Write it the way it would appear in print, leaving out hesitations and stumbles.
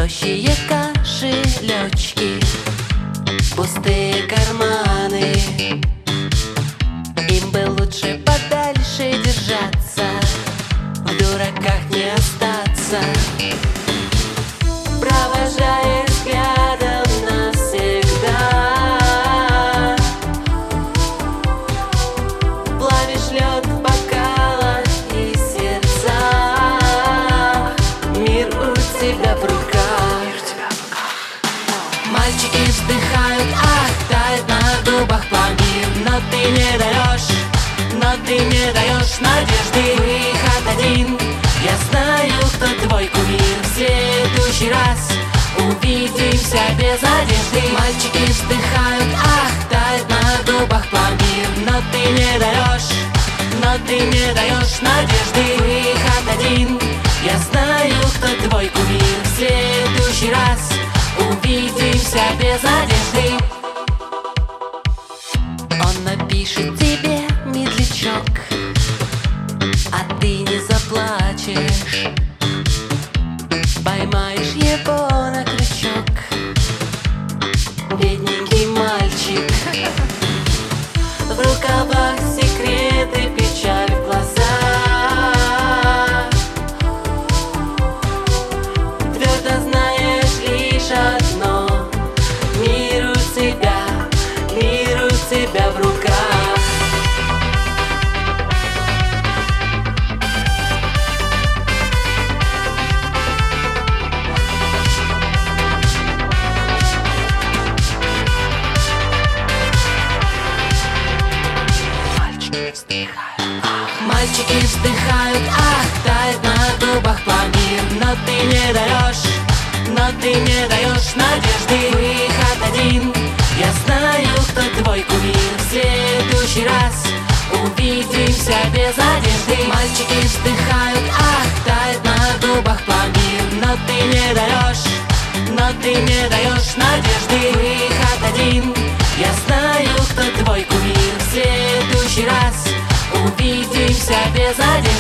тощие кошелечки, пустые карманы. Им бы лучше подальше держаться, в дураках не остаться. Провожая взглядом навсегда, плавишь лед в бокалах и сердцах. Мир у тебя в руках. Мальчики вздыхают, ах, тает на губах пламя. Но ты не даешь надежды. Выход один, я знаю, кто твой кумир. В следующий раз увидимся без одежды. Мальчики вздыхают, ах, тает на губах пламя. Но ты не даешь надежды. Выход один, я знаю, кто твой кумир. В следующий раз увидимся без одежды. Он напишет тебе, медлячок, а ты не заплачешь. Поймаешь его на крючок, бедненький мальчик. В рукавах секреты, печаль в глазах. Твердо знаешь лишь одно: мир у тебя в руках. Мальчики вздыхают, ах, тает на губах пламя. Но ты не даешь надежды. Выход один, я знаю, кто твой кумир. В следующий раз увидимся без одежды. Мальчики вздыхают, ах, тает на губах пламя. Но ты не даешь надежды. Выход один, я знаю, кто твой кумир. В следующий раз увидимся без одежды.